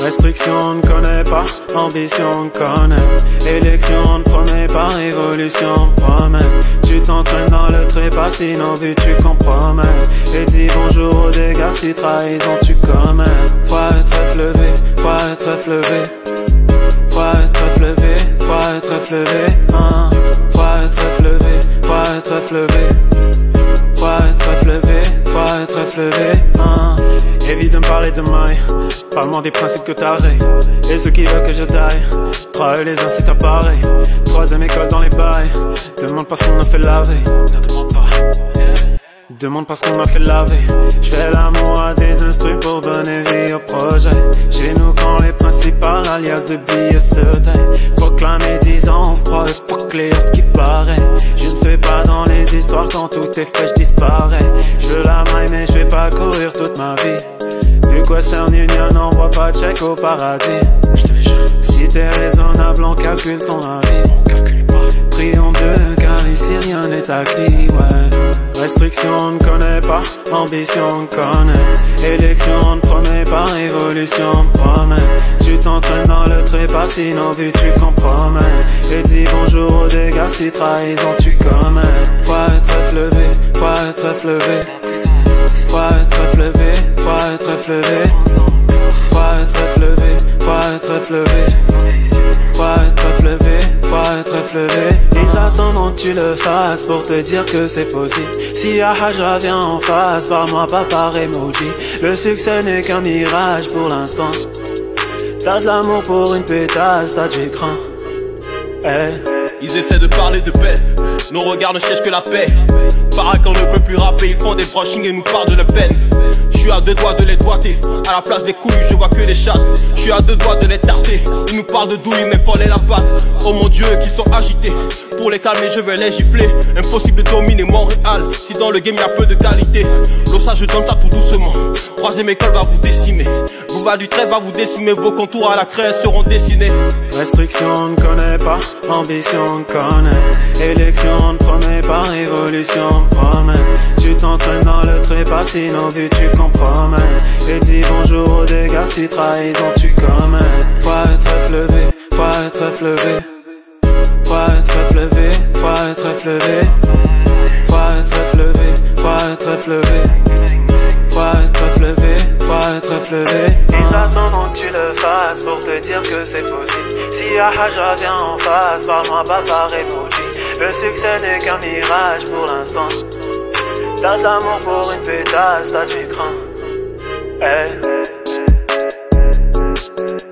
Restriction ne connaît pas, ambition connaît. Élection ne promet pas, révolution promet. Tu t'entraînes dans le trépas, sinon vu tu compromets. Et dis bonjour aux dégâts, si trahison tu commets. Faut être levé, faut être levé. Faut être levé, faut être levé, hein. Faut être levé, faut être levé. Faut être levé, faut être levé, hein. Évite de me parler de maille, parle-moi des principes que t'arrêtes. Et ceux qui veulent que je taille, crois les incites à pareil. Troisième école dans les bails, demande pas ce qu'on a fait laver. Ne demande pas, demande pas ce qu'on a fait laver. J'fais l'amour à des instrus pour donner vie au projet. Chez nous quand les principales alias de billets se taillent. Faut que la médisance preuve pour clair ce qui paraît. Je ne fais pas dans les histoires, quand tout est fait j'disparais. Je veux la maille mais je vais pas courir toute ma vie. Vu Western Union n'envoie pas de chèque au paradis. Si t'es raisonnable on calcule ton avis. Prions Dieu car ici rien n'est acquis, ouais. Restriction ne connaît pas, ambition connaît. Élection ne promet pas, révolution promet. Tu t'entraînes dans le trépas, sinon vu tu compromets. Et dis bonjour aux dégâts, si trahison tu commets. Faut être levé, faut être levé. Faut être levé, faut être levé. Faut être levé, faut être levé. Faut être levé, faut être levé. Ils attendront que tu le fasses pour te dire que c'est possible. Si Ahaja vient en face, par-moi pas par emoji. Le succès n'est qu'un mirage pour l'instant. T'as de l'amour pour une pétasse, t'as du cran. Hey. Ils essaient de parler de paix, nos regards ne cherchent que la paix. Pareil qu'on ne peut plus rapper, ils font des brushings et nous parlent de la peine. Je suis à deux doigts de les doigter, à la place des couilles je vois que des chattes. Je suis à deux doigts de les tarter, ils nous parlent de douilles mais follet la patte. Oh mon Dieu qu'ils sont agités, pour les calmer je vais les gifler. Impossible de dominer Montréal, si dans le game y a peu de qualité. L'ossa je donne ça tout doucement, troisième école va vous décimer. Boulevard du Trève va vous décimer, vos contours à la craie seront dessinés. Restriction ne connaît pas, ambition connaît. Élection ne promet pas, révolution promet. Tu t'entraînes dans le trépas, sinon vu tu compromets. Et dis bonjour aux dégâts, si trahison tu commets. Faut être levé, faut être levé. Faut être levé, faut être levé. Faut être levé, faut être levé. Faut être levé, faut être levé. Ils attendront que tu le fasses pour te dire que c'est possible. Si Ahaja vient en face, par-moi pas par emoji. Le succès n'est qu'un mirage pour l'instant. T'as de l'amour pour une pétasse, t'as du cran. Hey.